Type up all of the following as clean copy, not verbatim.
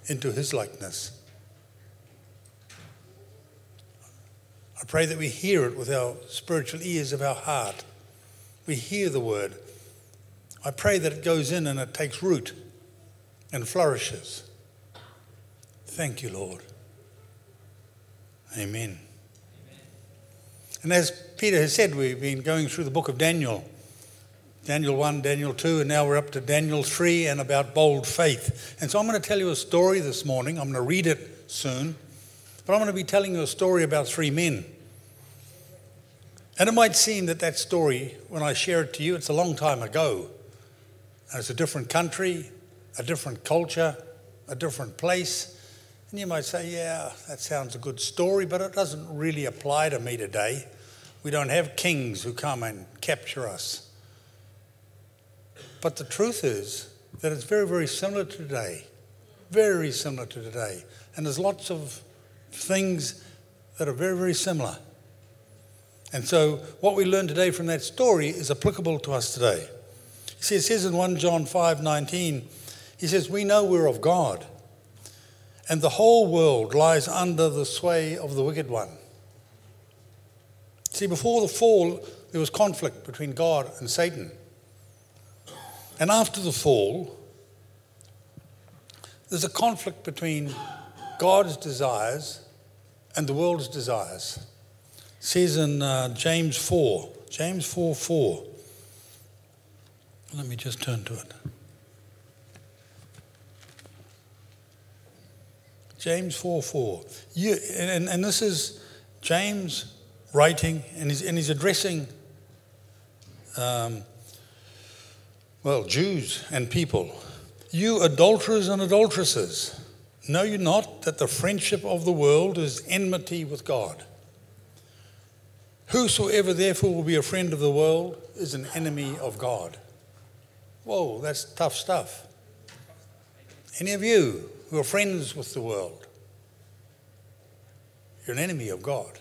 into his likeness. I pray that we hear it with our spiritual ears of our heart. We hear the word. I pray that it goes in and it takes root and flourishes. Thank you, Lord. Amen. And as Peter has said, we've been going through the book of Daniel. Daniel 1, Daniel 2, and now we're up to Daniel 3 and about bold faith. And so I'm going to tell you a story this morning. I'm going to read it soon. But I'm going to be telling you a story about three men. And it might seem that story, when I share it to you, it's a long time ago. And it's a different country, a different culture, a different place. And you might say, yeah, that sounds a good story, but it doesn't really apply to me today. We don't have kings who come and capture us. But the truth is that it's very, very similar to today. Very similar to today. And there's lots of things that are very, very similar. And so what we learn today from that story is applicable to us today. See, it says in 1 John 5:19, he says, we know we're of God, and the whole world lies under the sway of the wicked one. See, before the fall, there was conflict between God and Satan. And after the fall, there's a conflict between God's desires and the world's desires. It says in James 4:4. Let me just turn to it. James 4:4. And this is James writing, and he's addressing Jews and people. You adulterers and adulteresses, know you not that the friendship of the world is enmity with God? Whosoever therefore will be a friend of the world is an enemy of God. Whoa, that's tough stuff. Any of you who are friends with the world, you're an enemy of God.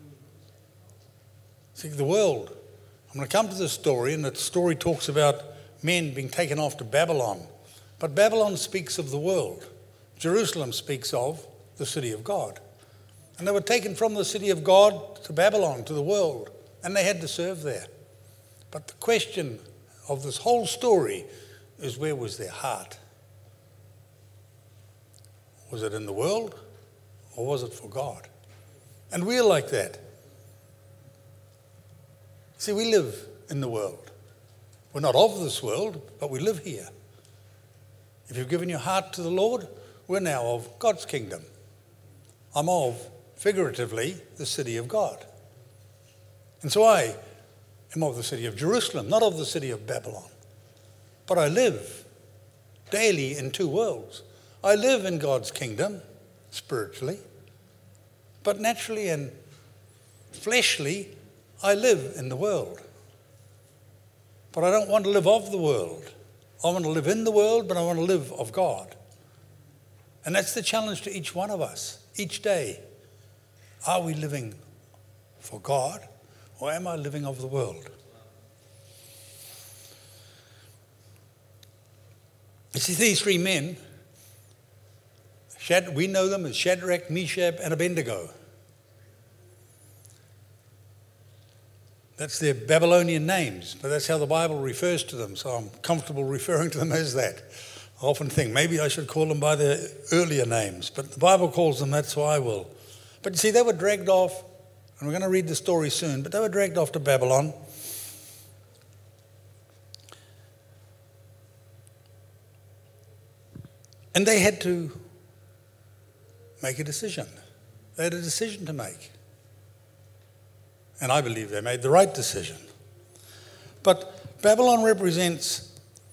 See, the world, I'm going to come to this story, and the story talks about men being taken off to Babylon. But Babylon speaks of the world. Jerusalem speaks of the city of God. And they were taken from the city of God to Babylon, to the world, and they had to serve there. But the question of this whole story is, where was their heart? Was it in the world, or was it for God? And we're like that. See, we live in the world. We're not of this world, but we live here. If you've given your heart to the Lord, we're now of God's kingdom. I'm of, figuratively, the city of God. And so I am of the city of Jerusalem, not of the city of Babylon. But I live daily in two worlds. I live in God's kingdom, spiritually, but naturally and fleshly, I live in the world. But I don't want to live of the world. I want to live in the world, but I want to live of God. And that's the challenge to each one of us, each day. Are we living for God, or am I living of the world? You see, these three men, we know them as Shadrach, Meshach, and Abednego. That's their Babylonian names, but that's how the Bible refers to them, so I'm comfortable referring to them as that. I often think maybe I should call them by their earlier names, but the Bible calls them that, so I will. But you see, they were dragged off, and we're going to read the story soon, but they were dragged off to Babylon. And they had to make a decision. They had a decision to make. And I believe they made the right decision. But Babylon represents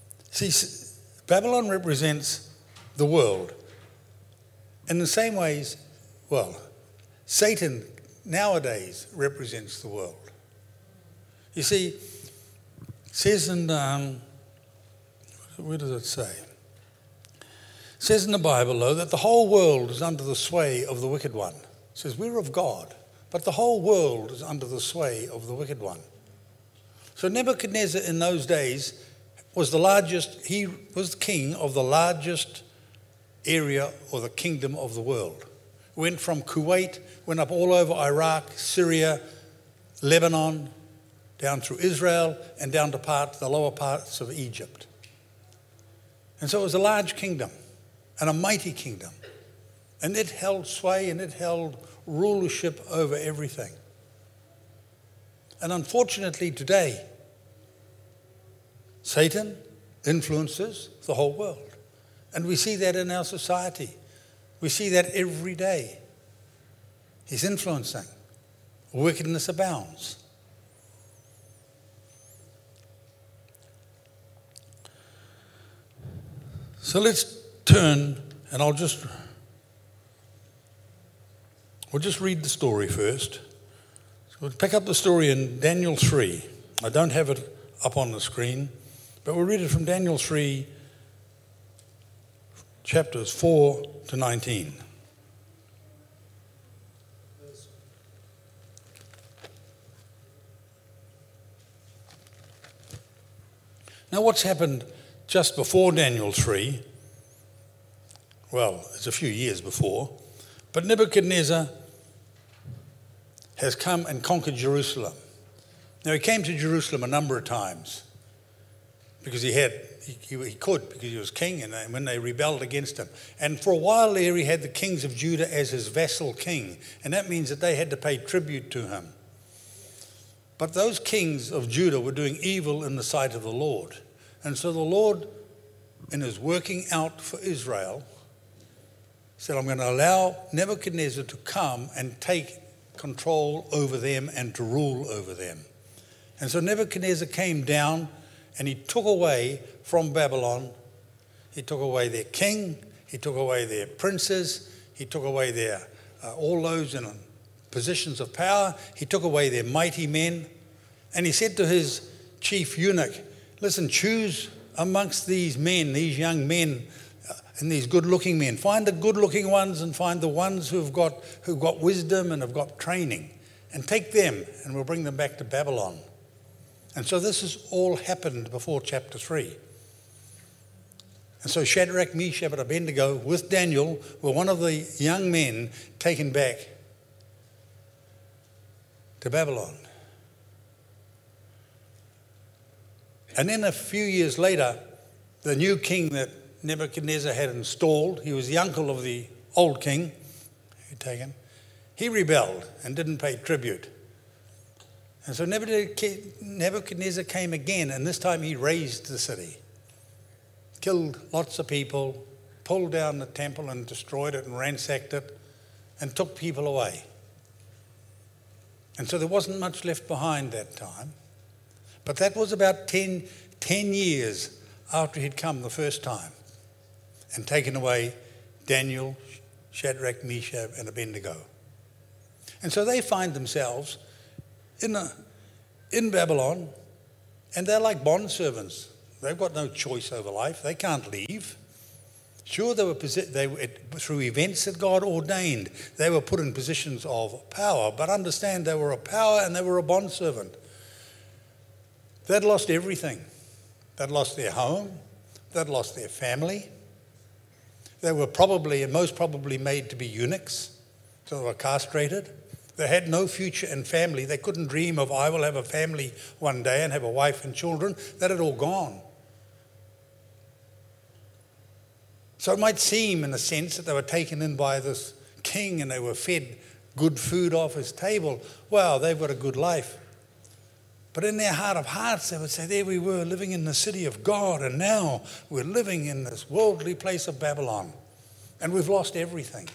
the world. In the same ways, Satan nowadays represents the world. You see, it says in, where does it say? It says in the Bible, though, that the whole world is under the sway of the wicked one. It says we're of God, but the whole world is under the sway of the wicked one. So Nebuchadnezzar in those days was the largest, he was king of the largest area or the kingdom of the world. Went from Kuwait, went up all over Iraq, Syria, Lebanon, down through Israel, and down to the lower parts of Egypt. And so it was a large kingdom and a mighty kingdom. And it held sway and it held rulership over everything. And unfortunately today, Satan influences the whole world. And we see that in our society. We see that every day. He's influencing. Wickedness abounds. So let's turn, and we'll just read the story first. So we'll pick up the story in Daniel 3. I don't have it up on the screen, but we'll read it from Daniel 3, chapters 4 to 19. Now, what's happened just before Daniel 3? Well, it's a few years before, but Nebuchadnezzar has come and conquered Jerusalem. Now, he came to Jerusalem a number of times because he could, because he was king, and when they rebelled against him. And for a while there, he had the kings of Judah as his vassal king, and that means that they had to pay tribute to him. But those kings of Judah were doing evil in the sight of the Lord. And so the Lord, in his working out for Israel, said, I'm going to allow Nebuchadnezzar to come and take control over them and to rule over them. And so Nebuchadnezzar came down and he took away from Babylon, he took away their king, he took away their princes, he took away their all those in positions of power, he took away their mighty men, and he said to his chief eunuch, listen, choose amongst these men, these young men, and these good-looking men. Find the good-looking ones and find the ones who've got wisdom and have got training, and take them, and we'll bring them back to Babylon. And so this has all happened before chapter 3. And so Shadrach, Meshach, and Abednego with Daniel were one of the young men taken back to Babylon. And then a few years later, the new king that Nebuchadnezzar had installed, he was the uncle of the old king who'd taken, he rebelled and didn't pay tribute. And so Nebuchadnezzar came again, and this time he razed the city, killed lots of people, pulled down the temple and destroyed it and ransacked it, and took people away. And so there wasn't much left behind that time. But that was about 10 years after he'd come the first time and taken away Daniel, Shadrach, Meshach, and Abednego. And so they find themselves in Babylon, and they're like bondservants. They've got no choice over life. They can't leave. Sure, they were through events that God ordained, they were put in positions of power, but understand they were a power and they were a bondservant. They'd lost everything. They'd lost their home. They'd lost their family. They were most probably made to be eunuchs, so they were castrated. They had no future in family. They couldn't dream of, I will have a family one day and have a wife and children. That had all gone. So it might seem, in a sense, that they were taken in by this king and they were fed good food off his table. Wow, they've got a good life. But in their heart of hearts, they would say, there we were living in the city of God, and now we're living in this worldly place of Babylon, and we've lost everything.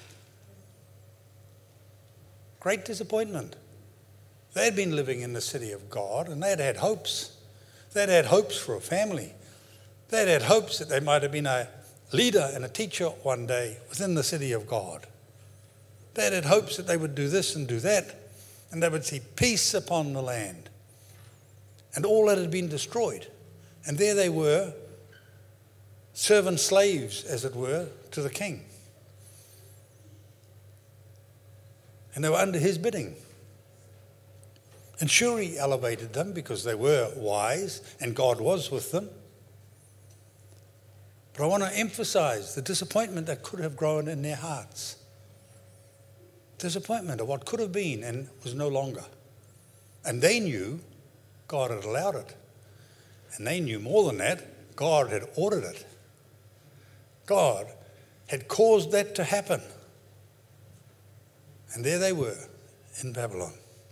Great disappointment. They had been living in the city of God, and they had had hopes. They had had hopes for a family. They had had hopes that they might have been a leader and a teacher one day within the city of God. They had had hopes that they would do this and do that, and they would see peace upon the land. And all that had been destroyed. And there they were, servant slaves, as it were, to the king. And they were under his bidding. And sure, he elevated them because they were wise and God was with them. But I want to emphasize the disappointment that could have grown in their hearts. Disappointment of what could have been and was no longer. And they knew God had allowed it. And they knew more than that, God had ordered it. God had caused that to happen. And there they were in Babylon.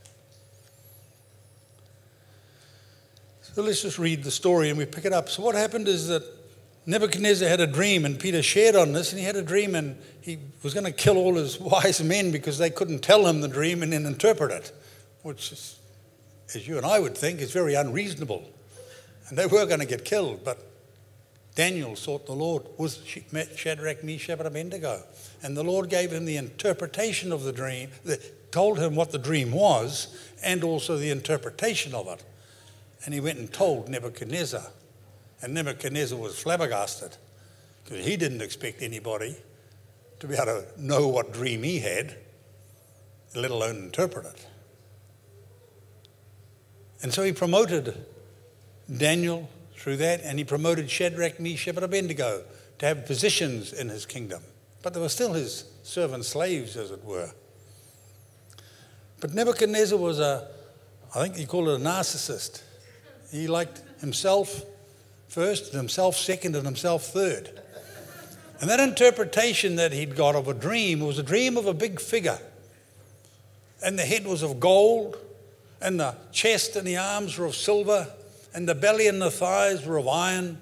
So let's just read the story and we pick it up. So what happened is that Nebuchadnezzar had a dream, and Peter shared on this, and he had a dream, and he was going to kill all his wise men because they couldn't tell him the dream and then interpret it, which is, as you and I would think, is very unreasonable. And they were going to get killed, but Daniel sought the Lord with Shadrach, Meshach, and Abednego. And the Lord gave him the interpretation of the dream, told him what the dream was, and also the interpretation of it. And he went and told Nebuchadnezzar. And Nebuchadnezzar was flabbergasted because he didn't expect anybody to be able to know what dream he had, let alone interpret it. And so he promoted Daniel through that, and he promoted Shadrach, Meshach, and Abednego to have positions in his kingdom. But they were still his servant slaves, as it were. But Nebuchadnezzar was I think you call it a narcissist. He liked himself first, and himself second, and himself third. And that interpretation that he'd got of a dream was a dream of a big figure. And the head was of gold, and the chest and the arms were of silver, and the belly and the thighs were of iron.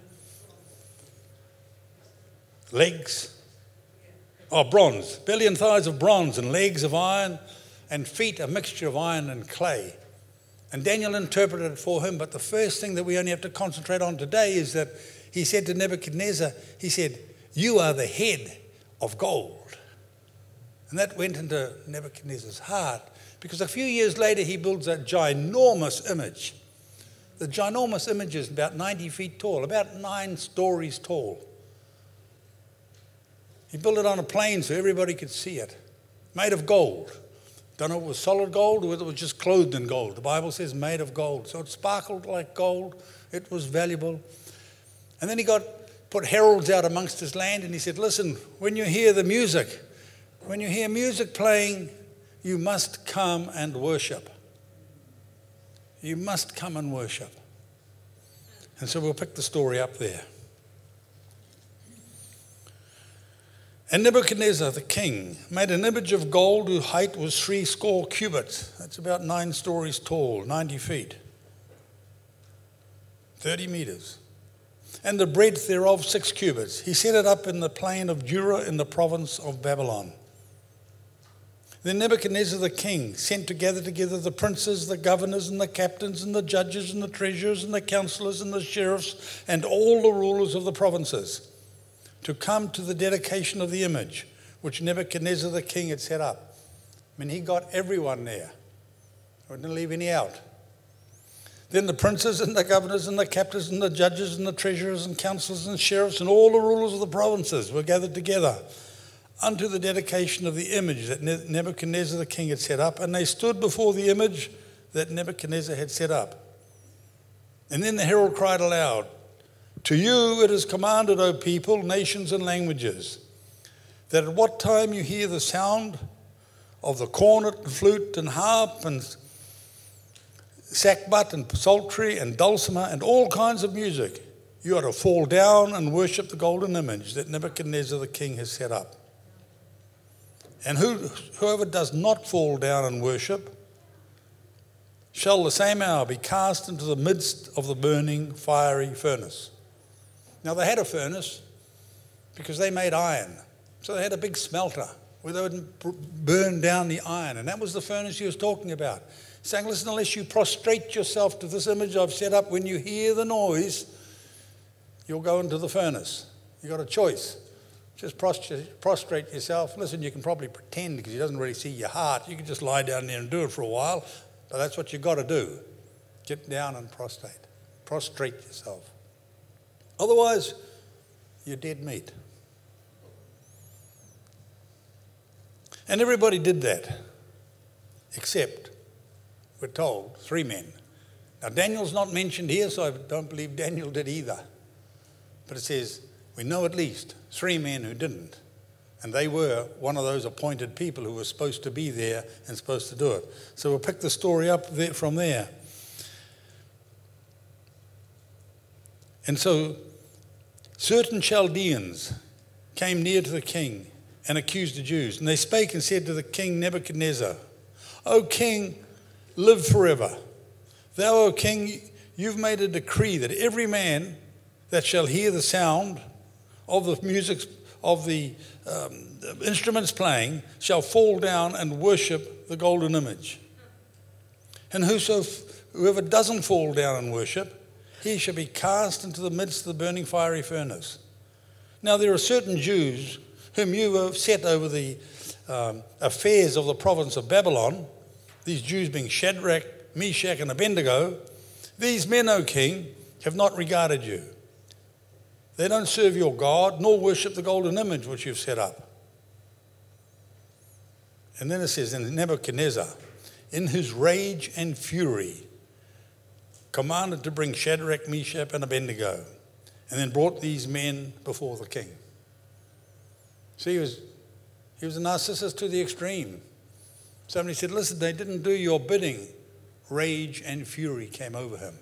Legs, bronze. Belly and thighs of bronze, and legs of iron, and feet a mixture of iron and clay. And Daniel interpreted it for him, but the first thing that we only have to concentrate on today is that he said to Nebuchadnezzar, he said, "You are the head of gold." And that went into Nebuchadnezzar's heart, because a few years later he builds a ginormous image. The ginormous image is about 90 feet tall, about 9 stories tall. He built it on a plain so everybody could see it, made of gold. Don't know if it was solid gold or whether it was just clothed in gold. The Bible says made of gold. So it sparkled like gold. It was valuable. And then he put heralds out amongst his land, and he said, "Listen, when you hear the music, when you hear music playing, you must come and worship. You must come and worship." And so we'll pick the story up there. And Nebuchadnezzar the king made an image of gold whose height was 70 cubits. That's about 9 stories tall, 90 feet, 30 meters. And the breadth thereof 6 cubits. He set it up in the plain of Dura in the province of Babylon. Then Nebuchadnezzar the king sent together the princes, the governors, and the captains, and the judges, and the treasurers, and the counselors, and the sheriffs, and all the rulers of the provinces, to come to the dedication of the image which Nebuchadnezzar the king had set up. I mean, he got everyone there. I didn't leave any out. Then the princes and the governors and the captains and the judges and the treasurers and counselors and sheriffs and all the rulers of the provinces were gathered together unto the dedication of the image that Nebuchadnezzar the king had set up, and they stood before the image that Nebuchadnezzar had set up. And then the herald cried aloud, "To you it is commanded, O people, nations, and languages, that at what time you hear the sound of the cornet and flute and harp and sackbut and psaltery and dulcimer and all kinds of music, you are to fall down and worship the golden image that Nebuchadnezzar the king has set up. And whoever does not fall down and worship shall the same hour be cast into the midst of the burning fiery furnace." Now they had a furnace because they made iron. So they had a big smelter where they would burn down the iron. And that was the furnace he was talking about. Saying, listen, unless you prostrate yourself to this image I've set up, when you hear the noise, you'll go into the furnace. You've got a choice. Just prostrate yourself. Listen, you can probably pretend because he doesn't really see your heart. You can just lie down there and do it for a while. But that's what you've got to do. Get down and prostrate. Prostrate yourself. Otherwise, you're dead meat. And everybody did that, except, we're told, 3 men. Now, Daniel's not mentioned here, so I don't believe Daniel did either. But it says, We know at least 3 men who didn't. And they were one of those appointed people who were supposed to be there and supposed to do it. So we'll pick the story up from there. And so certain Chaldeans came near to the king and accused the Jews. And they spake and said to the king Nebuchadnezzar, O king, live forever. Thou, O king, you've made a decree that every man that shall hear the sound of the music of the instruments playing shall fall down and worship the golden image. And whoever doesn't fall down and worship, he shall be cast into the midst of the burning fiery furnace. Now there are certain Jews whom you have set over the affairs of the province of Babylon, these Jews being Shadrach, Meshach, and Abednego. These men, O king, have not regarded you. They don't serve your God, nor worship the golden image which you've set up. And then it says, in Nebuchadnezzar, in his rage and fury, commanded to bring Shadrach, Meshach, and Abednego, and then brought these men before the king. See, he was a narcissist to the extreme. Somebody said, listen, they didn't do your bidding. Rage and fury came over him.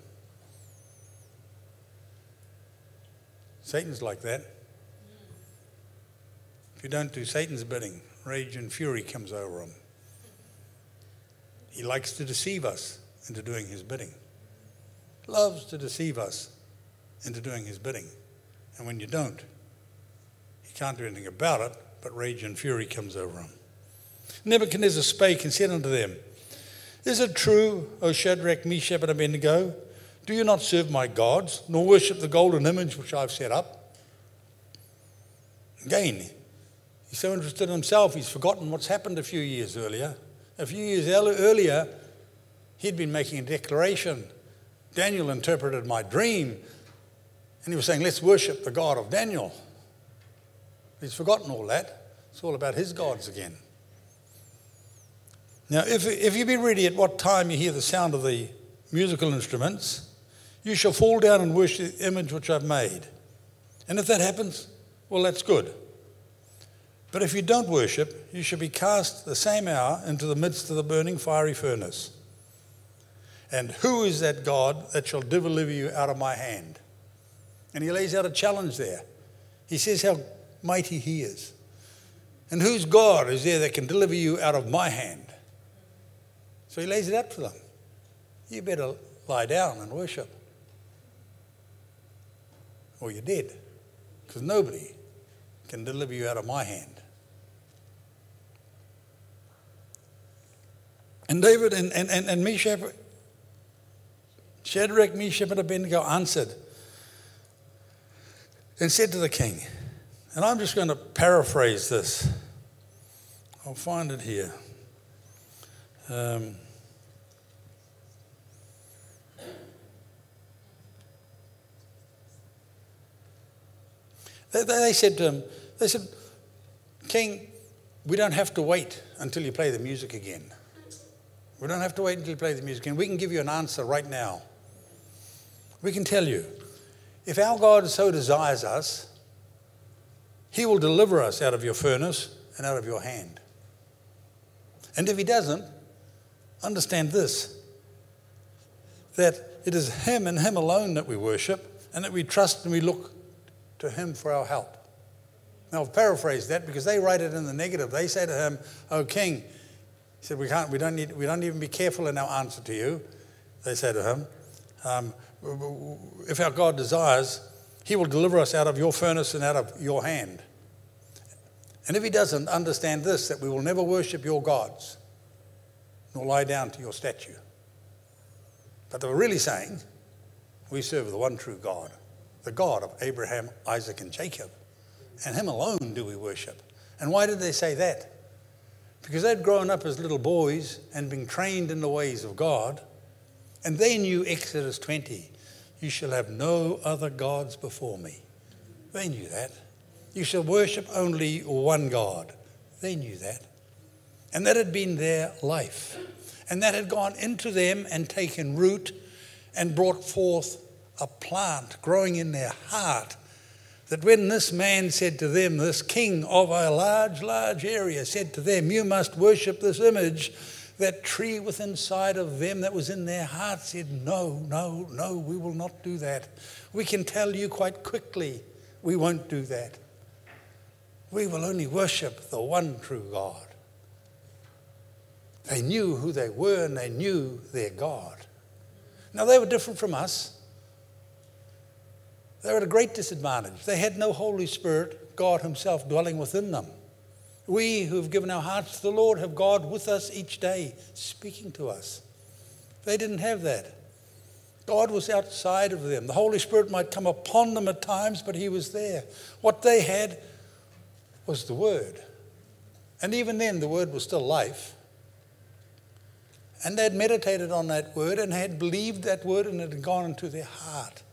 Satan's like that. If you don't do Satan's bidding, rage and fury comes over him. He likes to deceive us into doing his bidding. Loves to deceive us into doing his bidding. And when you don't, he can't do anything about it, but rage and fury comes over him. Nebuchadnezzar spake and said unto them, Is it true, O Shadrach, Meshach, and Abednego? Do you not serve my gods, nor worship the golden image which I've set up? Again, he's so interested in himself, he's forgotten what's happened a few years earlier. A few years earlier, he'd been making a declaration. Daniel interpreted my dream, and he was saying, let's worship the God of Daniel. He's forgotten all that. It's all about his gods again. Now, if you be ready at what time you hear the sound of the musical instruments, you shall fall down and worship the image which I've made. And if that happens, well, that's good. But if you don't worship, you shall be cast the same hour into the midst of the burning fiery furnace. And who is that God that shall deliver you out of my hand? And he lays out a challenge there. He says how mighty he is. And whose God is there that can deliver you out of my hand? So he lays it out for them. You better lie down and worship, or you're dead, because nobody can deliver you out of my hand. And David and Meshach, Shadrach, Meshach, and Abednego answered and said to the king, and I'm just going to paraphrase this. I'll find it here. They said to him, King, we don't have to wait until you play the music again. We don't have to wait until you play the music again. We can give you an answer right now. We can tell you, if our God so desires us, he will deliver us out of your furnace and out of your hand. And if he doesn't, understand this, that it is him and him alone that we worship, and that we trust and we look to him for our help. Now, I've paraphrased that because they write it in the negative. They say to him, "O king," he said, we don't even be careful in our answer to you. They say to him, if our God desires, he will deliver us out of your furnace and out of your hand. And if he doesn't, understand this, that we will never worship your gods, nor lie down to your statue. But they were really saying, we serve the one true God, the God of Abraham, Isaac, and Jacob. And him alone do we worship. And why did they say that? Because they'd grown up as little boys and been trained in the ways of God. And they knew Exodus 20, you shall have no other gods before me. They knew that. You shall worship only one God. They knew that. And that had been their life. And that had gone into them and taken root and brought forth a plant growing in their heart that when this man said to them, this king of a large area said to them, you must worship this image, that tree within inside of them that was in their heart said, no, we will not do that. We can tell you quite quickly, we won't do that. We will only worship the one true God. They knew who they were and they knew their God. Now they were different from us. They were at a great disadvantage. They had no Holy Spirit, God himself dwelling within them. We who have given our hearts to the Lord have God with us each day, speaking to us. They didn't have that. God was outside of them. The Holy Spirit might come upon them at times, but he was there. What they had was the Word. And even then, the Word was still life. And they had meditated on that Word and had believed that Word, and it had gone into their heart.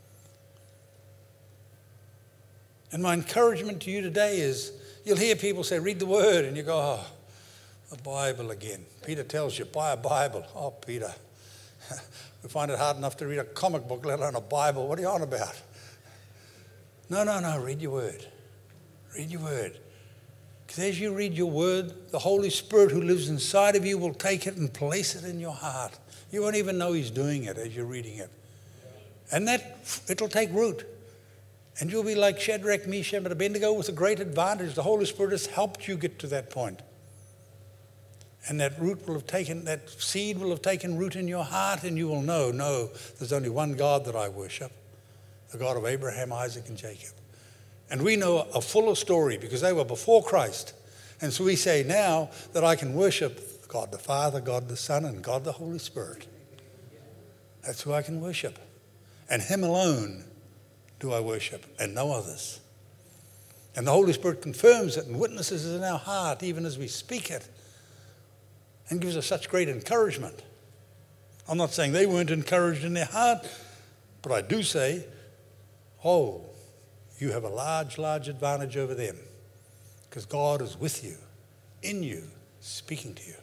And my encouragement to you today is, you'll hear people say, read the Word, and you go, oh, the Bible again. Peter tells you, buy a Bible. Oh, Peter, we find it hard enough to read a comic book, let alone a Bible. What are you on about? No, read your Word. Read your Word. Because as you read your Word, the Holy Spirit who lives inside of you will take it and place it in your heart. You won't even know he's doing it as you're reading it. And it'll take root. And you'll be like Shadrach, Meshach, and Abednego with a great advantage. The Holy Spirit has helped you get to that point. And that seed will have taken root in your heart, and you will know, no, there's only one God that I worship, the God of Abraham, Isaac, and Jacob. And we know a fuller story because they were before Christ. And so we say now that I can worship God the Father, God the Son, and God the Holy Spirit. That's who I can worship. And him alone do I worship, and no others. And the Holy Spirit confirms it and witnesses it in our heart even as we speak it, and gives us such great encouragement. I'm not saying they weren't encouraged in their heart, but I do say, oh, you have a large advantage over them, because God is with you, in you, speaking to you.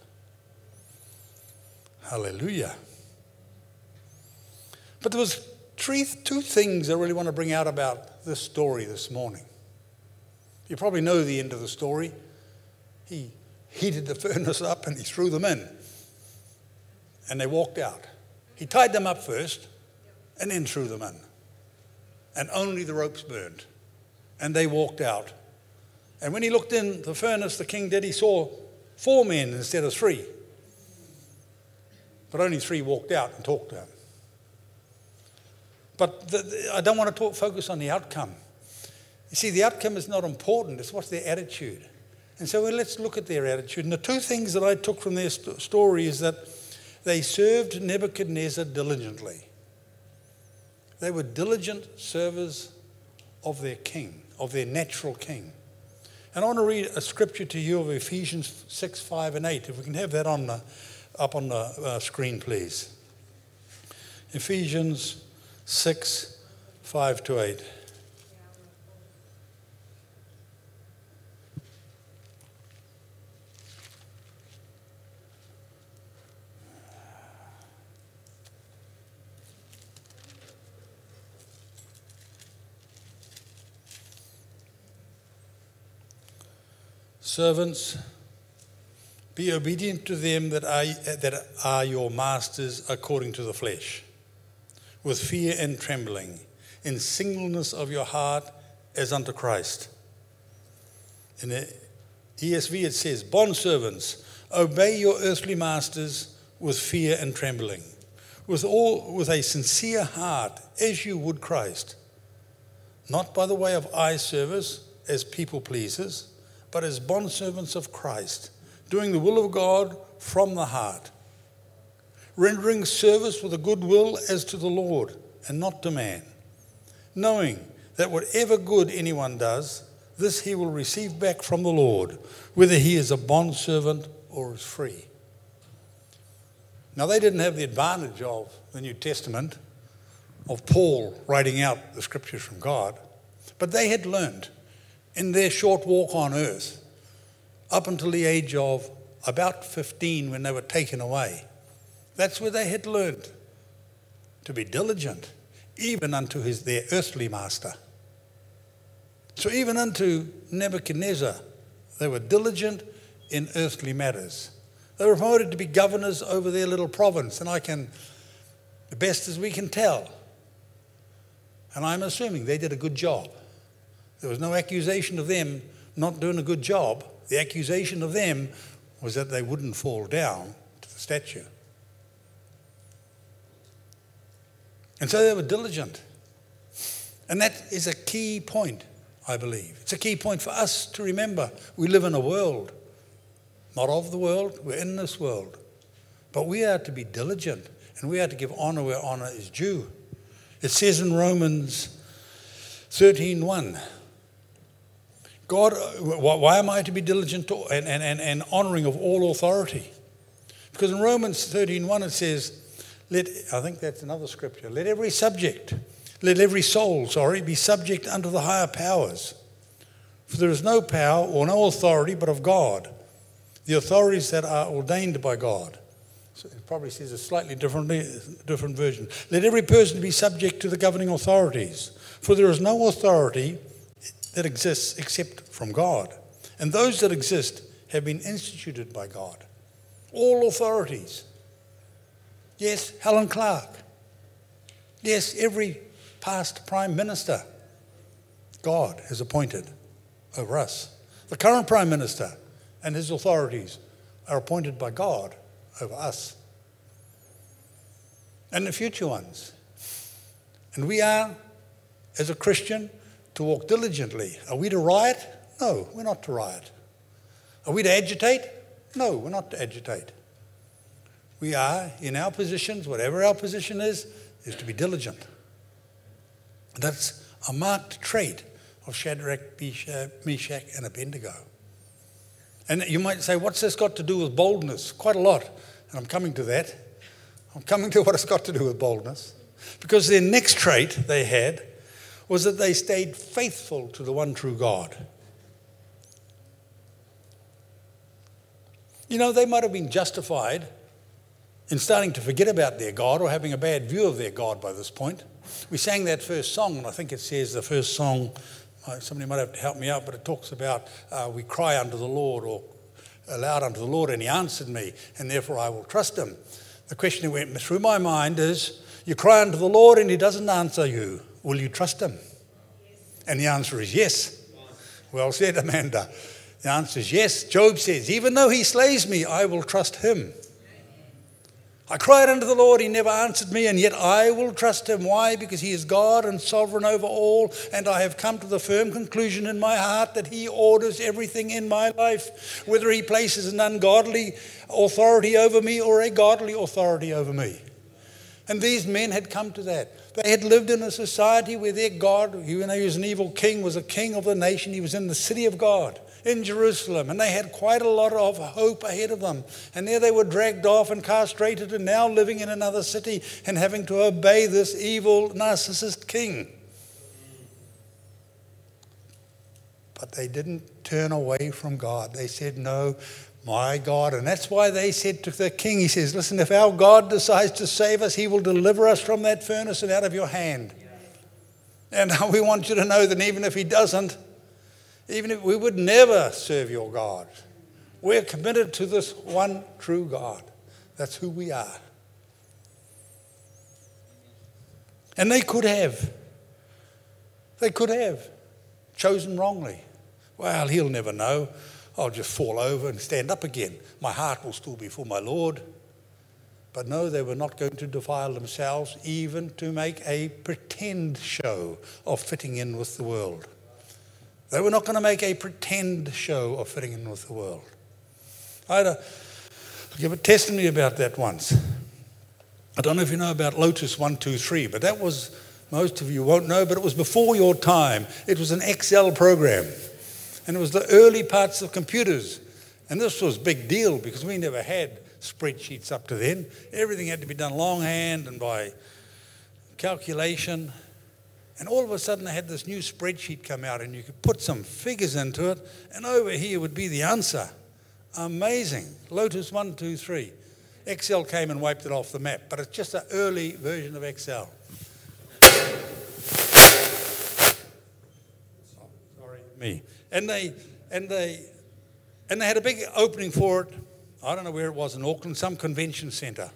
Hallelujah. But there was two things I really want to bring out about this story this morning. You probably know the end of the story. He heated the furnace up and he threw them in. And they walked out. He tied them up first and then threw them in. And only the ropes burned. And they walked out. And when he looked in the furnace, the king did, he saw 4 men instead of 3. But only 3 walked out and talked to him. But I don't want to focus on the outcome. You see, the outcome is not important. It's what's their attitude. And so let's look at their attitude. And the 2 things that I took from their story is that they served Nebuchadnezzar diligently. They were diligent servers of their king, of their natural king. And I want to read a scripture to you of Ephesians 6, 5, and 8. If we can have that up on the screen, please. Ephesians 6, 5 to 8. Servants, be obedient to them that are your masters according to the flesh, with fear and trembling, in singleness of your heart as unto Christ. In the ESV it says, bondservants, obey your earthly masters with fear and trembling, with a sincere heart as you would Christ, not by the way of eye service as people pleasers, but as bondservants of Christ, doing the will of God from the heart, rendering service with a good will as to the Lord and not to man, knowing that whatever good anyone does, this he will receive back from the Lord, whether he is a bondservant or is free. Now, they didn't have the advantage of the New Testament, of Paul writing out the scriptures from God, but they had learned in their short walk on earth, up until the age of about 15 when they were taken away. That's where they had learned to be diligent, even unto their earthly master. So even unto Nebuchadnezzar, they were diligent in earthly matters. They were promoted to be governors over their little province, and the best as we can tell, and I'm assuming they did a good job. There was no accusation of them not doing a good job. The accusation of them was that they wouldn't fall down to the statue. And so they were diligent. And that is a key point, I believe. It's a key point for us to remember. We live in a world, not of the world, we're in this world. But we are to be diligent, and we are to give honour where honour is due. It says in Romans 13:1, God, why am I to be diligent and honouring of all authority? Because in Romans 13:1 it says, I think that's another scripture, let every soul, be subject unto the higher powers. For there is no power or no authority but of God, the authorities that are ordained by God. So it probably says a slightly different version. Let every person be subject to the governing authorities, for there is no authority that exists except from God. And those that exist have been instituted by God. All authorities. Yes, Helen Clark. Yes, every past Prime Minister God has appointed over us. The current Prime Minister and his authorities are appointed by God over us. And the future ones. And we are, as a Christian, to walk diligently. Are we to riot? No, we're not to riot. Are we to agitate? No, we're not to agitate. We are, in our positions, whatever our position is to be diligent. That's a marked trait of Shadrach, Meshach, and Abednego. And you might say, what's this got to do with boldness? Quite a lot. And I'm coming to that. I'm coming to what it's got to do with boldness. Because their next trait they had was that they stayed faithful to the one true God. You know, they might have been justified in starting to forget about their God or having a bad view of their God by this point. We sang that first song, and I think it says the first song, somebody might have to help me out, but it talks about we cry unto the Lord, or aloud unto the Lord, and he answered me, and therefore I will trust him. The question that went through my mind is, you cry unto the Lord and he doesn't answer you. Will you trust him? Yes. And the answer is yes. Well said, Amanda. The answer is yes. Job says, even though he slays me, I will trust him. I cried unto the Lord, he never answered me, and yet I will trust him. Why? Because he is God and sovereign over all, and I have come to the firm conclusion in my heart that he orders everything in my life, whether he places an ungodly authority over me or a godly authority over me. And these men had come to that. They had lived in a society where their God, even though he was an evil king, was a king of the nation. He was in the city of God, in Jerusalem, and they had quite a lot of hope ahead of them. And there they were dragged off and castrated and now living in another city and having to obey this evil narcissist king. But they didn't turn away from God. They said, no, my God. And that's why they said to the king, he says, listen, if our God decides to save us, he will deliver us from that furnace and out of your hand. And we want you to know that even if he doesn't, even if we would never serve your God. We're committed to this one true God. That's who we are. And they could have chosen wrongly. Well, he'll never know. I'll just fall over and stand up again. My heart will still be for my Lord. But no, they were not going to defile themselves, even to make a pretend show of fitting in with the world. They were not going to make a pretend show of fitting in with the world. I'll give a testimony about that once. I don't know if you know about Lotus 123, but that was, most of you won't know, but it was before your time. It was an Excel program. And it was the early parts of computers. And this was a big deal because we never had spreadsheets up to then. Everything had to be done longhand and by calculation. And all of a sudden they had this new spreadsheet come out and you could put some figures into it and over here would be the answer. Amazing. Lotus 123. Excel came and wiped it off the map, but it's just an early version of Excel. Oh, sorry. me. And they had a big opening for it. I don't know where it was in Auckland, some convention centre.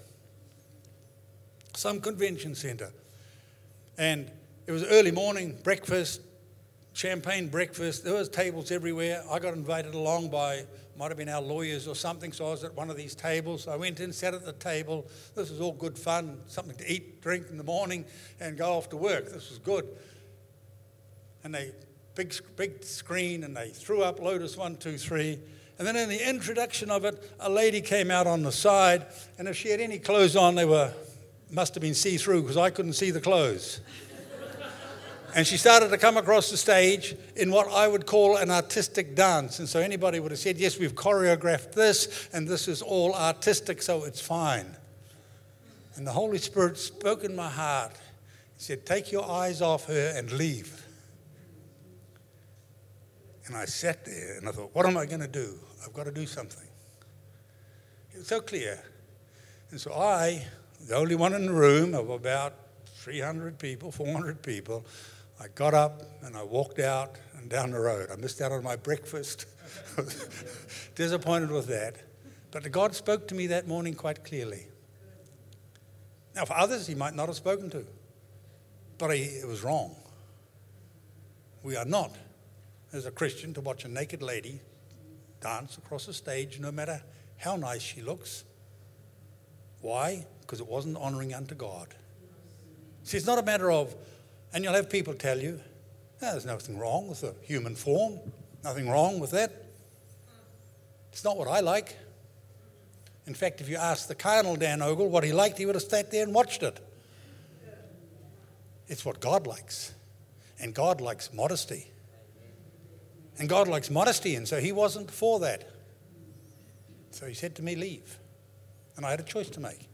And it was early morning, breakfast, champagne breakfast. There was tables everywhere. I got invited along by, might have been our lawyers or something, so I was at one of these tables. I went in, sat at the table. This was all good fun, something to eat, drink in the morning, and go off to work. This was good. And they, big screen, and they threw up Lotus 1, 2, 3. And then in the introduction of it, a lady came out on the side, and if she had any clothes on, they must have been see-through because I couldn't see the clothes. And she started to come across the stage in what I would call an artistic dance. And so anybody would have said, yes, we've choreographed this, and this is all artistic, so it's fine. And the Holy Spirit spoke in my heart. He said, take your eyes off her and leave. And I sat there and I thought, what am I going to do? I've got to do something. It was so clear. And so I, the only one in the room of about 300 people, 400 people, I got up and I walked out and down the road. I missed out on my breakfast. Disappointed with that. But God spoke to me that morning quite clearly. Now, for others, he might not have spoken to. But it was wrong. We are not, as a Christian, to watch a naked lady dance across the stage, no matter how nice she looks. Why? Because it wasn't honoring unto God. See, it's not a matter of, and you'll have people tell you, there's nothing wrong with the human form, nothing wrong with that. It's not what I like. In fact, if you ask the carnal Dan Ogle what he liked, he would have sat there and watched it. It's what God likes. And God likes modesty. And God likes modesty, and so he wasn't for that. So he said to me, leave. And I had a choice to make.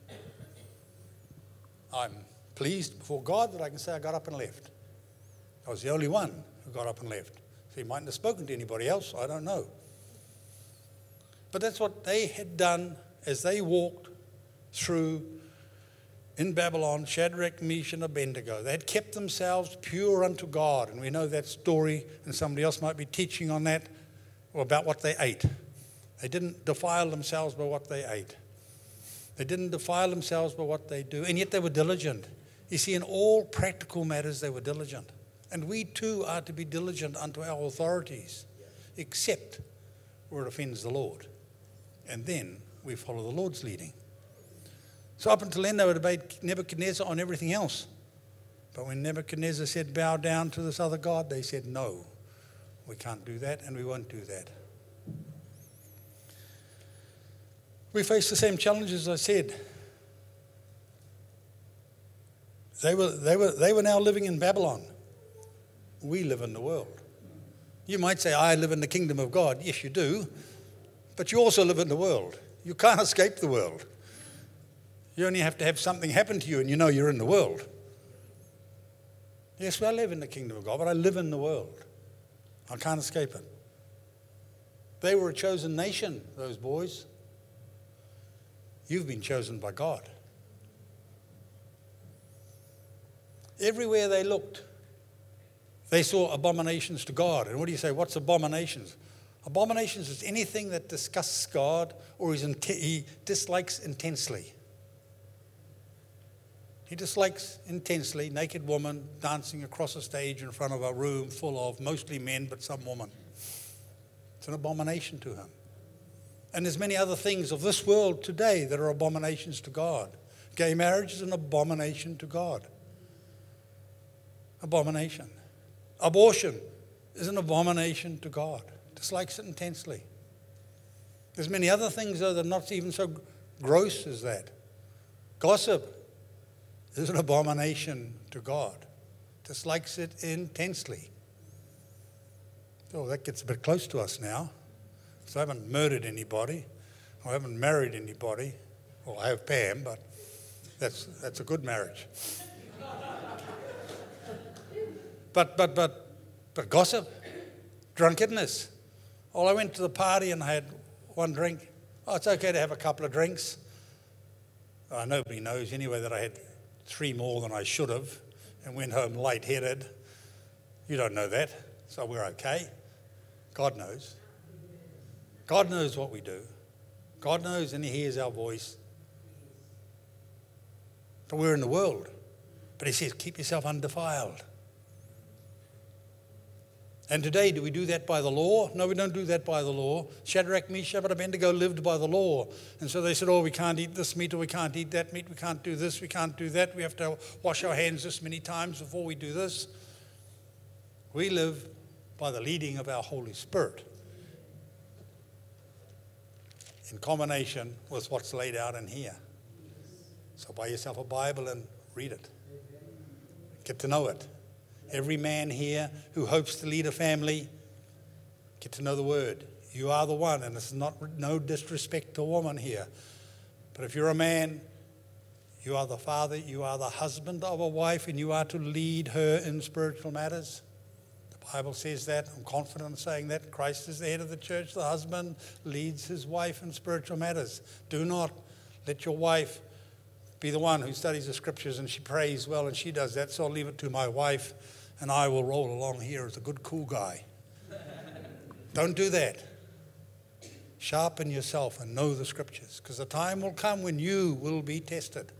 I'm pleased before God that I can say I got up and left. I was the only one who got up and left. So he mightn't have spoken to anybody else, I don't know. But that's what they had done as they walked through in Babylon, Shadrach, Meshach, and Abednego. They had kept themselves pure unto God. And we know that story, and somebody else might be teaching on that, or about what they ate. They didn't defile themselves by what they ate. They didn't defile themselves by what they do, and yet they were diligent. You see, in all practical matters, they were diligent. And we too are to be diligent unto our authorities, except where it offends the Lord. And then we follow the Lord's leading. So up until then, they would debate Nebuchadnezzar on everything else. But when Nebuchadnezzar said, bow down to this other god, they said, no, we can't do that, and we won't do that. We face the same challenges, as I said. They were now living in Babylon. We live in the world. You might say, I live in the kingdom of God. Yes, you do. But you also live in the world. You can't escape the world. You only have to have something happen to you and you know you're in the world. Yes, I live in the kingdom of God, but I live in the world. I can't escape it. They were a chosen nation, those boys. You've been chosen by God. Everywhere they looked, they saw abominations to God. And what do you say? What's abominations? Abominations is anything that disgusts God or he dislikes intensely. He dislikes intensely naked woman dancing across a stage in front of a room full of mostly men, but some women. It's an abomination to him. And there's many other things of this world today that are abominations to God. Gay marriage is an abomination to God. Abomination. Abortion is an abomination to God. Dislikes it intensely. There's many other things, though, that are not even so gross as that. Gossip is an abomination to God. Dislikes it intensely. Oh, that gets a bit close to us now. So I haven't murdered anybody. I haven't married anybody. Well, I have Pam, but that's a good marriage. But gossip, drunkenness. Oh, I went to the party and I had one drink. Oh, it's okay to have a couple of drinks. Oh, nobody knows anyway that I had 3 more than I should have and went home lightheaded. You don't know that, so we're okay. God knows. God knows what we do. God knows and he hears our voice. But we're in the world. But he says, keep yourself undefiled. And today, do we do that by the law? No, we don't do that by the law. Shadrach, Meshach, and Abednego lived by the law. And so they said, oh, we can't eat this meat, or we can't eat that meat, we can't do this, we can't do that. We have to wash our hands this many times before we do this. We live by the leading of our Holy Spirit, in combination with what's laid out in here. So buy yourself a Bible and read it. Get to know it. Every man here who hopes to lead a family, get to know the Word. You are the one, and it's no disrespect to a woman here. But if you're a man, you are the father, you are the husband of a wife, and you are to lead her in spiritual matters. The Bible says that. I'm confident in saying that. Christ is the head of the church. The husband leads his wife in spiritual matters. Do not let your wife be the one who studies the scriptures and she prays well and she does that, so I'll leave it to my wife and I will roll along here as a good, cool guy. Don't do that. Sharpen yourself and know the scriptures, because the time will come when you will be tested.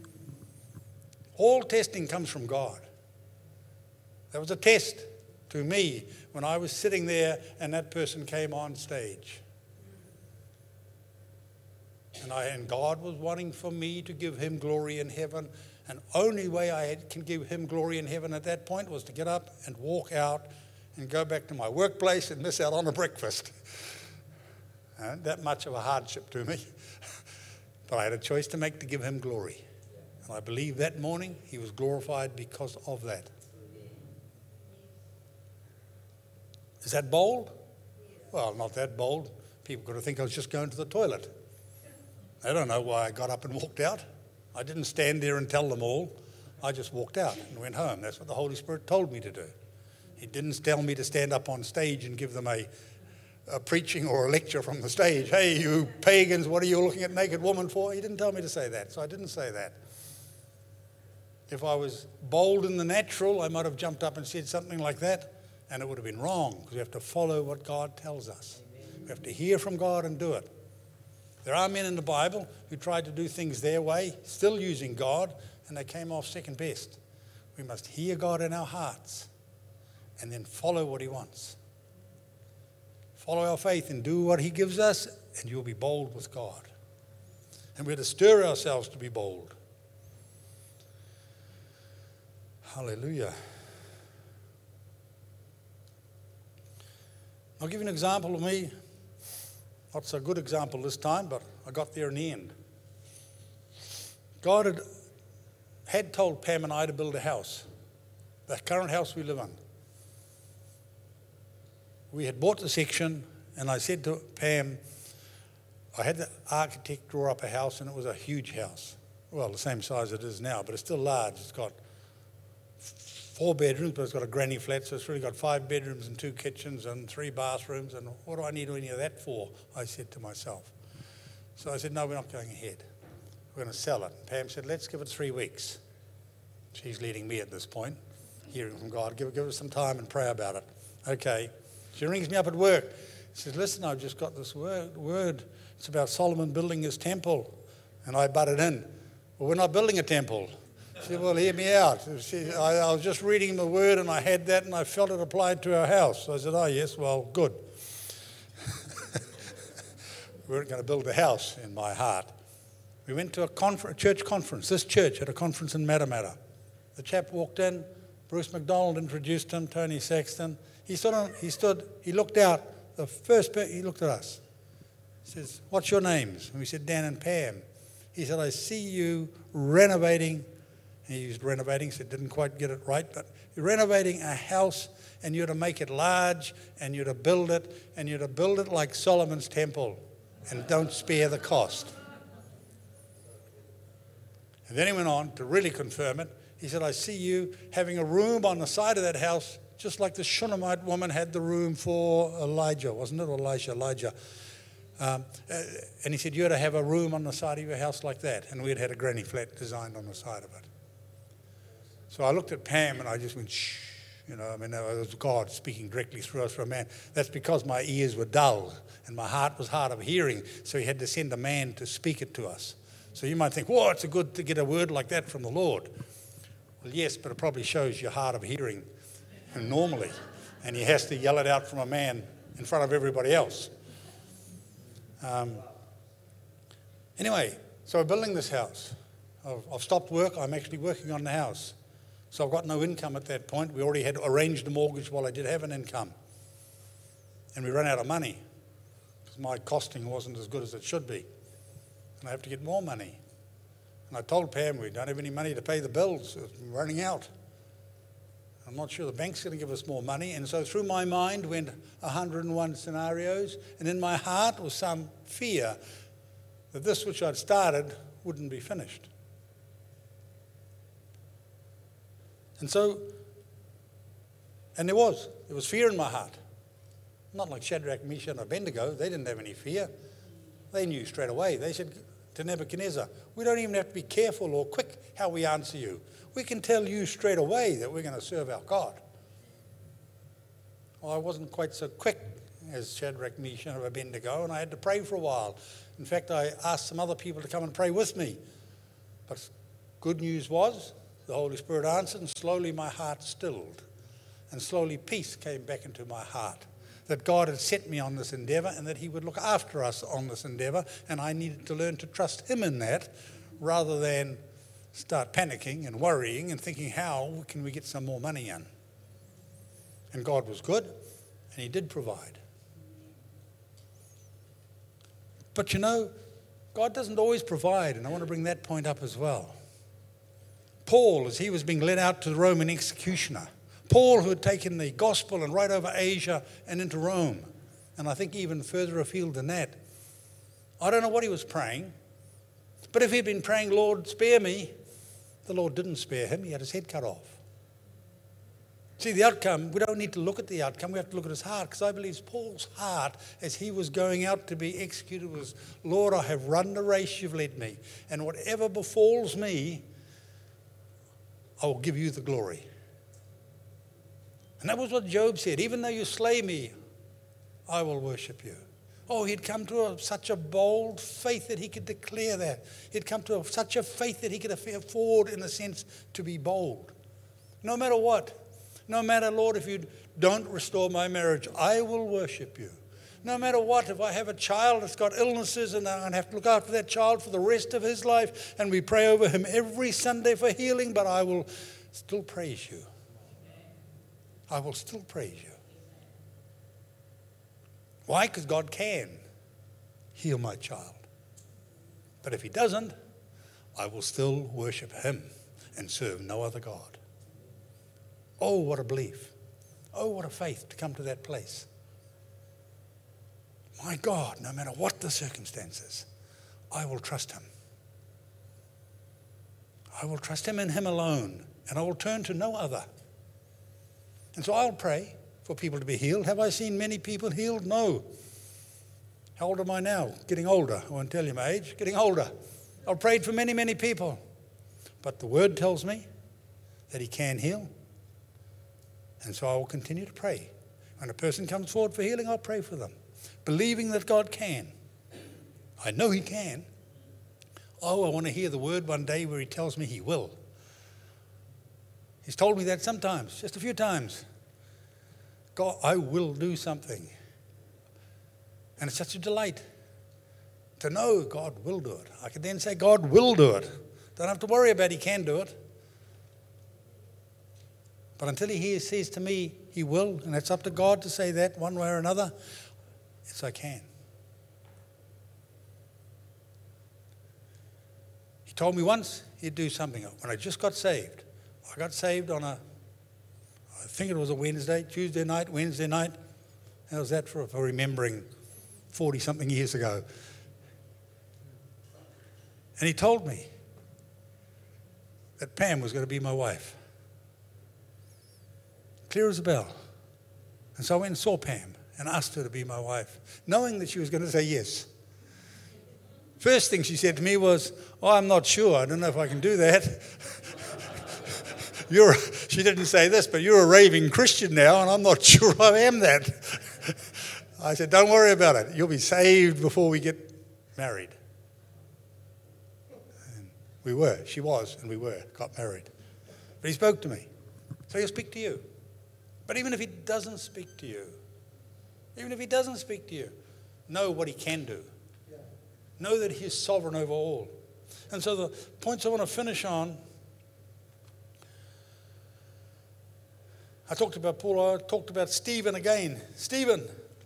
All testing comes from God. There was a test to me when I was sitting there and that person came on stage. And God was wanting for me to give him glory in heaven. And only way I can give him glory in heaven at that point was to get up and walk out and go back to my workplace and miss out on a breakfast. That much of a hardship to me. But I had a choice to make to give him glory. And I believe that morning he was glorified because of that. Is that bold? Well, not that bold. People could have think I was just going to the toilet. They don't know why I got up and walked out. I didn't stand there and tell them all. I just walked out and went home. That's what the Holy Spirit told me to do. He didn't tell me to stand up on stage and give them a preaching or a lecture from the stage. Hey, you pagans, what are you looking at naked woman for? He didn't tell me to say that, so I didn't say that. If I was bold in the natural, I might have jumped up and said something like that, and it would have been wrong, because we have to follow what God tells us. We have to hear from God and do it. There are men in the Bible who tried to do things their way, still using God, and they came off second best. We must hear God in our hearts and then follow what he wants. Follow our faith and do what he gives us, and you'll be bold with God. And we're to stir ourselves to be bold. Hallelujah. I'll give you an example of me. Not so good example this time, but I got there in the end. God had told Pam and I to build a house, the current house we live in. We had bought the section, and I said to Pam, I had the architect draw up a house, and it was a huge house. Well, the same size it is now, but it's still large. It's got 4 bedrooms, but it's got a granny flat, so it's really got 5 bedrooms and 2 kitchens and 3 bathrooms, and what do I need any of that for, I said to myself. So I said, no, we're not going ahead. We're going to sell it. Pam said, let's give it 3 weeks. She's leading me at this point, hearing from God. Give us some time and pray about it. Okay. She rings me up at work. She says, listen, I've just got this word. It's about Solomon building his temple. And I butted in. Well, we're not building a temple. She said, well, hear me out. I was just reading the word and I had that and I felt it applied to our house. So I said, oh, yes, well, good. We weren't going to build a house in my heart. We went to a church conference. This church had a conference in Matamata. The chap walked in. Bruce McDonald introduced him, Tony Saxton. He looked out. He looked at us. He says, what's your names? And we said, Dan and Pam. He said, I see you renovating. And he used renovating, so didn't quite get it right, but you're renovating a house and you're to make it large and you're to build it and you're to build it like Solomon's temple and don't spare the cost. And then he went on to really confirm it. He said, I see you having a room on the side of that house just like the Shunammite woman had the room for Elijah, wasn't it? Elijah. And he said, you're to have a room on the side of your house like that. And we had a granny flat designed on the side of it. So I looked at Pam and I just went, shh, You know, I mean, it was God speaking directly through us for a man. That's because my ears were dull and my heart was hard of hearing, so he had to send a man to speak it to us. So you might think, whoa, it's good to get a word like that from the Lord. Well, yes, but it probably shows your hard of hearing normally. And he has to yell it out from a man in front of everybody else. Anyway, so we're building this house. I've stopped work. I'm actually working on the house. So I've got no income at that point. We already had arranged the mortgage while I did have an income. And we ran out of money because my costing wasn't as good as it should be. And I have to get more money. And I told Pam we don't have any money to pay the bills. It's running out. I'm not sure the bank's going to give us more money. And so through my mind went 101 scenarios. And in my heart was some fear that this which I'd started wouldn't be finished. And there was fear in my heart. Not like Shadrach, Meshach, and Abednego. They didn't have any fear. They knew straight away. They said to Nebuchadnezzar, we don't even have to be careful or quick how we answer you. We can tell you straight away that we're going to serve our God. Well, I wasn't quite so quick as Shadrach, Meshach, and Abednego, and I had to pray for a while. In fact, I asked some other people to come and pray with me. But good news was, the Holy Spirit answered, and slowly my heart stilled. And slowly peace came back into my heart. That God had set me on this endeavour and that he would look after us on this endeavour. And I needed to learn to trust him in that rather than start panicking and worrying and thinking, how can we get some more money in? And God was good and he did provide. But you know, God doesn't always provide, and I want to bring that point up as well. Paul, as he was being led out to the Roman executioner, Paul, who had taken the gospel and right over Asia and into Rome, and I think even further afield than that, I don't know what he was praying, but if he'd been praying, Lord, spare me, the Lord didn't spare him. He had his head cut off. See, the outcome, we don't need to look at the outcome. We have to look at his heart, because I believe Paul's heart, as he was going out to be executed, was, Lord, I have run the race you've led me, and whatever befalls me, I will give you the glory. And that was what Job said. Even though you slay me, I will worship you. Oh, he'd come to such a bold faith that he could declare that. He'd come to such a faith that he could afford, in a sense, to be bold. No matter what. No matter, Lord, if you don't restore my marriage, I will worship you. No matter what, if I have a child that's got illnesses and I have to look after that child for the rest of his life, and we pray over him every Sunday for healing, but I will still praise you. I will still praise you. Why? Because God can heal my child. But if he doesn't, I will still worship him and serve no other God. Oh, what a belief. Oh, what a faith to come to that place. My God, no matter what the circumstances, I will trust him. I will trust him and him alone, and I will turn to no other. And so I'll pray for people to be healed. Have I seen many people healed? No. How old am I now? Getting older. I won't tell you my age. Getting older. I've prayed for many, many people. But the word tells me that he can heal. And so I will continue to pray. When a person comes forward for healing, I'll pray for them, believing that God can. I know he can. Oh, I want to hear the word one day where he tells me he will. He's told me that sometimes, just a few times. God, I will do something. And it's such a delight to know God will do it. I can then say God will do it. Don't have to worry about he can do it. But until he says to me he will, and it's up to God to say that one way or another, it's I can. He told me once he'd do something. When I just got saved, I got saved on I think it was a Wednesday, Tuesday night, Wednesday night. How's that for remembering 40-something years ago? And he told me that Pam was going to be my wife. Clear as a bell. And so I went and saw Pam and asked her to be my wife, knowing that she was going to say yes. First thing she said to me was, oh, I'm not sure. I don't know if I can do that. she didn't say this, but you're a raving Christian now, and I'm not sure I am that. I said, don't worry about it. You'll be saved before we get married. And we were. She was, and we were. Got married. But he spoke to me. So he'll speak to you. But even if he doesn't speak to you, know what he can do. Know that he is sovereign over all. And so the points I want to finish on, I talked about Paul, I talked about Stephen again. Stephen,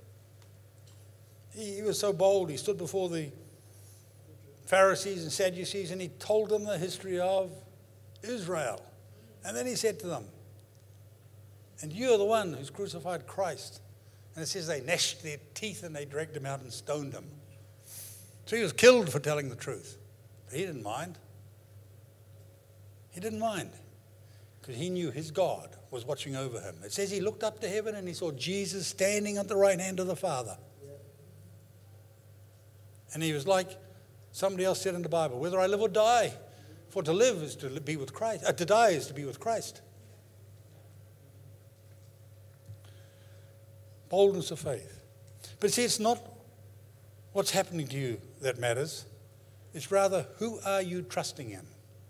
he was so bold. He stood before the Pharisees and Sadducees and he told them the history of Israel. And then he said to them, and you are the one who's crucified Christ. And it says they gnashed their teeth and they dragged him out and stoned him. So he was killed for telling the truth. But he didn't mind. He didn't mind. Because he knew his God was watching over him. It says he looked up to heaven and he saw Jesus standing at the right hand of the Father. And he was like somebody else said in the Bible, whether I live or die, for to live is to be with Christ. To die is to be with Christ. Boldness of faith. But see, it's not what's happening to you that matters. It's rather, who are you trusting in?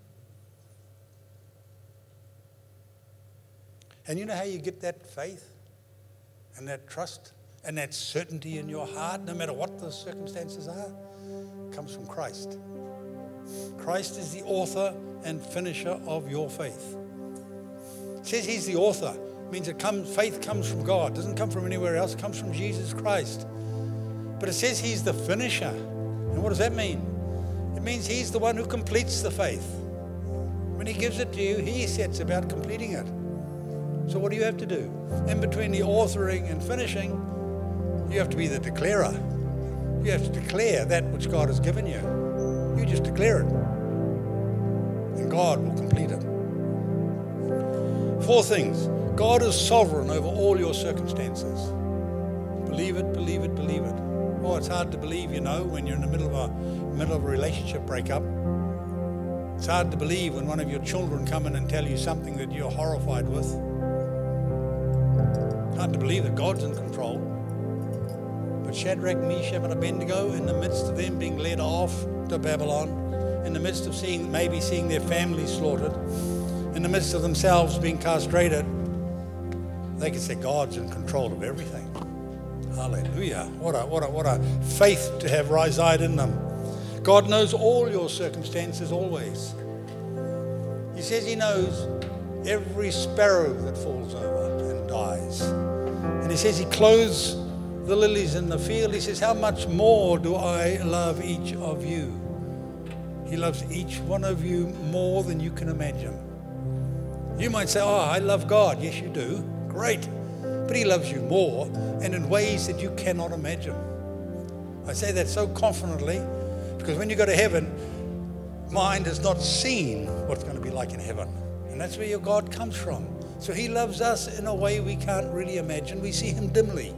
And you know how you get that faith and that trust and that certainty in your heart, no matter what the circumstances are? It comes from Christ. Christ is the author and finisher of your faith. It says he's the author. It means faith comes from God. It doesn't come from anywhere else. It comes from Jesus Christ. But it says he's the finisher. And what does that mean? It means he's the one who completes the faith. When he gives it to you, he sets about completing it. So what do you have to do? In between the authoring and finishing, you have to be the declarer. You have to declare that which God has given you. You just declare it. And God will complete it. 4 things. God is sovereign over all your circumstances. Believe it, believe it, believe it. Oh, it's hard to believe, when you're in the middle of a relationship breakup. It's hard to believe when one of your children come in and tell you something that you're horrified with. It's hard to believe that God's in control. But Shadrach, Meshach, and Abednego, in the midst of them being led off to Babylon, in the midst of seeing their families slaughtered, in the midst of themselves being castrated, they could say God's in control of everything. Hallelujah. What a faith to have reside in them. God knows all your circumstances always. He says he knows every sparrow that falls over and dies. And he says he clothes the lilies in the field. He says, how much more do I love each of you? He loves each one of you more than you can imagine. You might say, oh, I love God. Yes, you do. Great. But he loves you more and in ways that you cannot imagine. I say that so confidently because when you go to heaven, mind has not seen what's going to be like in heaven. And that's where your God comes from. So he loves us in a way we can't really imagine. We see him dimly.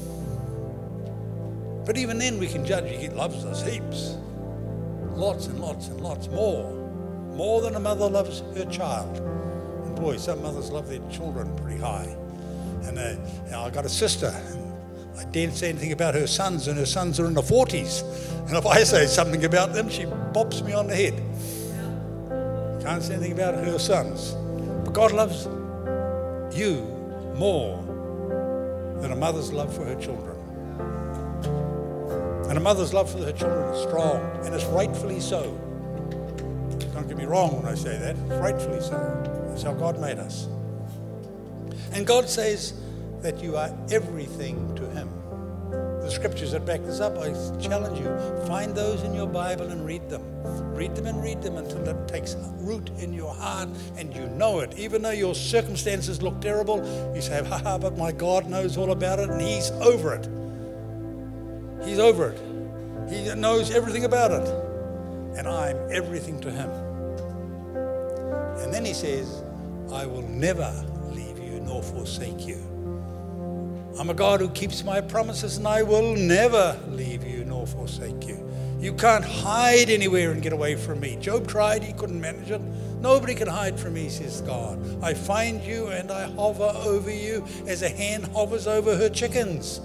But even then we can judge. He loves us heaps. Lots and lots and lots more. More than a mother loves her child. And boy, some mothers love their children pretty high. And I got a sister. And I daren't say anything about her sons, and her sons are in the 40s. And if I say something about them, she bops me on the head. Can't say anything about her sons. But God loves you more than a mother's love for her children. And a mother's love for her children is strong, and it's rightfully so. Don't get me wrong when I say that. It's rightfully so. That's how God made us. And God says that you are everything to him. The scriptures that back this up, I challenge you, find those in your Bible and read them. Read them and read them until it takes root in your heart and you know it. Even though your circumstances look terrible, you say, but my God knows all about it and he's over it. He's over it. He knows everything about it. And I'm everything to him. And then he says, I will never leave you nor forsake you. I'm a God who keeps my promises and I will never leave you nor forsake you. You can't hide anywhere and get away from me. Job tried, he couldn't manage it. Nobody can hide from me, says God. I find you and I hover over you as a hen hovers over her chickens.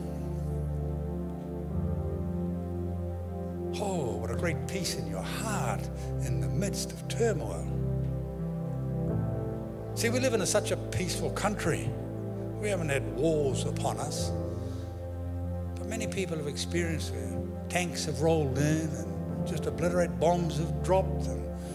Oh, what a great peace in your heart in the midst of turmoil. See, we live in such a peaceful country. We haven't had wars upon us. But many people have experienced where tanks have rolled in and just obliterate bombs have dropped.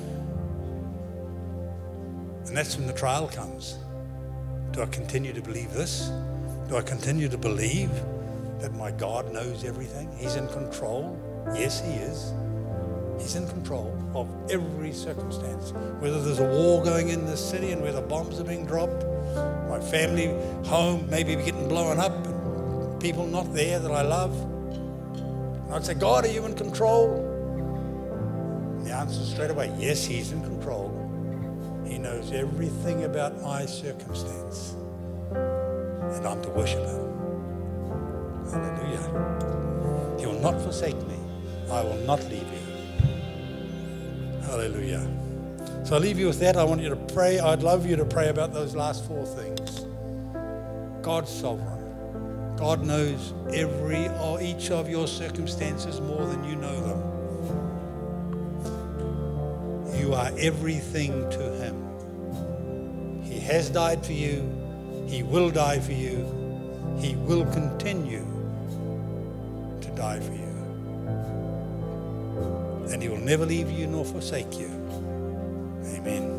And that's when the trial comes. Do I continue to believe this? Do I continue to believe that my God knows everything? He's in control. Yes, he is. He's in control of every circumstance. Whether there's a war going in this city and whether bombs are being dropped, my family home maybe getting blown up, and people not there that I love. And I'd say, God, are you in control? And the answer is straight away, yes, he's in control. He knows everything about my circumstance. And I'm to worship him. Hallelujah. He will not forsake me. I will not leave you. Hallelujah. So I leave you with that. I want you to pray. I'd love you to pray about those last 4 things. God's sovereign. God knows every or each of your circumstances more than you know them. You are everything to him. He has died for you. He will die for you. He will continue to die for you. And he will never leave you nor forsake you. Amen.